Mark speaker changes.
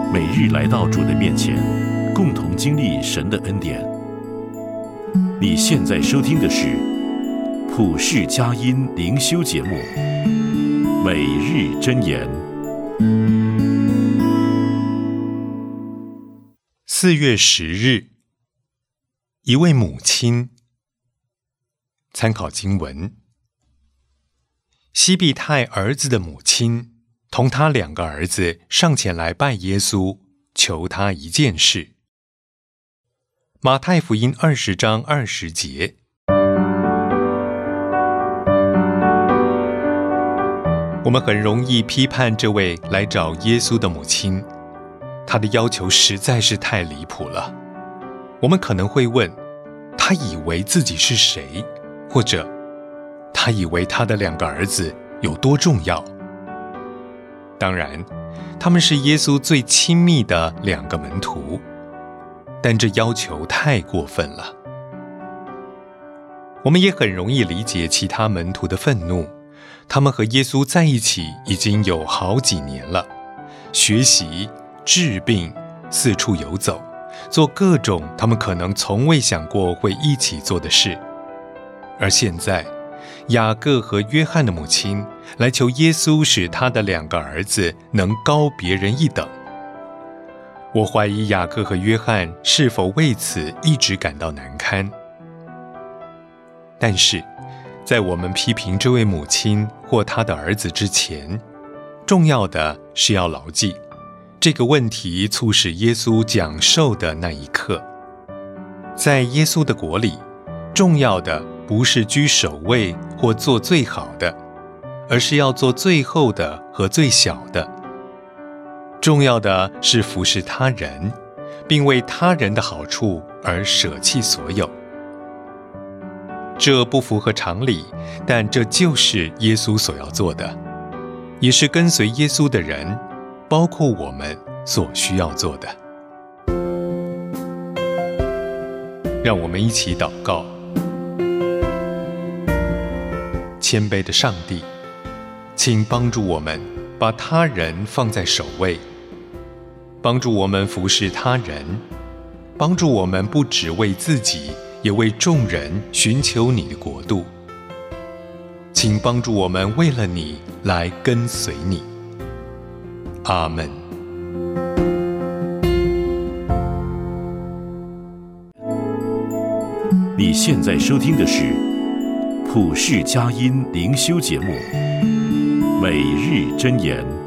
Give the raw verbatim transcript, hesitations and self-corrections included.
Speaker 1: 每日来到主的面前，共同经历神的恩典。你现在收听的是普世佳音灵修节目《每日箴言》。
Speaker 2: 四月十日，一位母亲。参考经文：西庇太儿子的母亲同他两个儿子上前来拜耶稣，求他一件事。马太福音二十章二十节。我们很容易批判这位来找耶稣的母亲，她的要求实在是太离谱了。我们可能会问，她以为自己是谁？或者她以为她的两个儿子有多重要？当然，他们是耶稣最亲密的两个门徒，但这要求太过分了。我们也很容易理解其他门徒的愤怒，他们和耶稣在一起已经有好几年了，学习、治病、四处游走，做各种他们可能从未想过会一起做的事。而现在，雅各和约翰的母亲来求耶稣使他的两个儿子能高别人一等。我怀疑雅各和约翰是否为此一直感到难堪。但是，在我们批评这位母亲或她的儿子之前，重要的是要牢记，这个问题促使耶稣讲授的那一刻。在耶稣的国里，重要的不是居首位或做最好的，而是要做最后的和最小的。重要的是服侍他人，并为他人的好处而舍弃所有。这不符合常理，但这就是耶稣所要做的，也是跟随耶稣的人，包括我们所需要做的。让我们一起祷告。谦卑的上帝，请帮助我们把他人放在首位，帮助我们服侍他人，帮助我们不只为自己，也为众人寻求你的国度。请帮助我们为了你来跟随你。阿们。
Speaker 1: 你现在收听的是普世佳音灵修节目《每日箴言》。